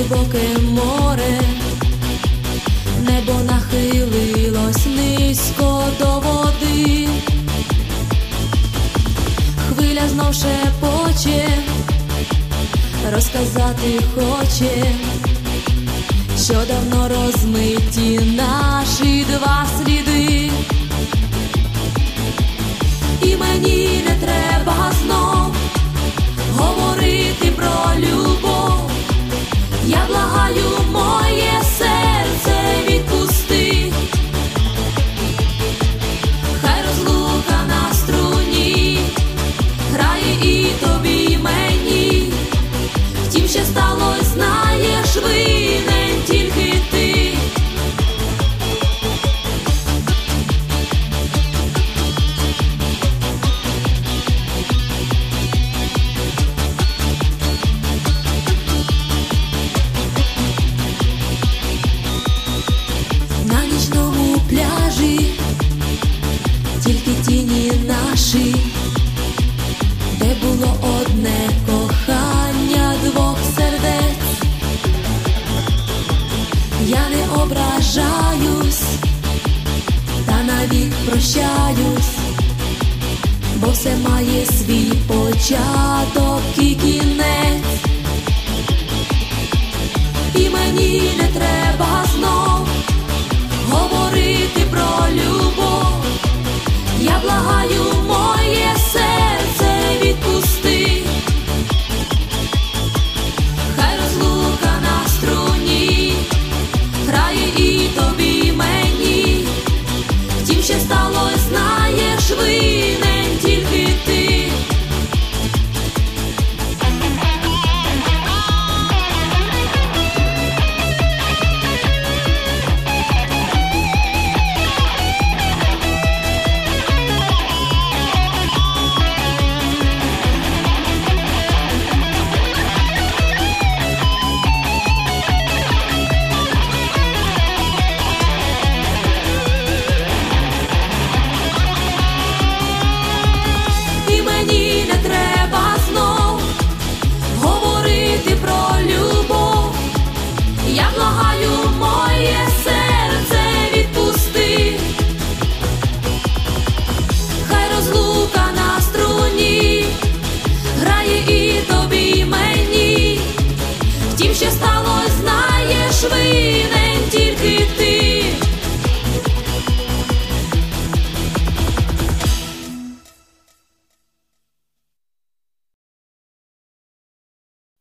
глибоке море, небо нахилилось низько до води, хвиля знов шепоче, розказати хоче, що давно розмиті наші два сліди. І мені не треба знов говорити про любов, я благаю, моє серце відпусти. Хай розлука на струні грає і тобі, і мені, втім, що сталось, знаєш, винен тільки ти. На нічному пляжі тільки тіні наші, де було одне кохання двох сердець. Я не ображаюсь, та навік прощаюсь, бо все має свій початок і кінець. І мені не треба знов говорити про любов, я благаю, моє серце відпусти. Хай розлука на струні грає і тобі, і мені, втім, що сталось, знаєш, винен тільки ти. І мені не треба знов говорити про любов, я благаю, моє серце відпусти. Хай розлука на струні грає і тобі, і мені, втім, що сталось, знаєш, винен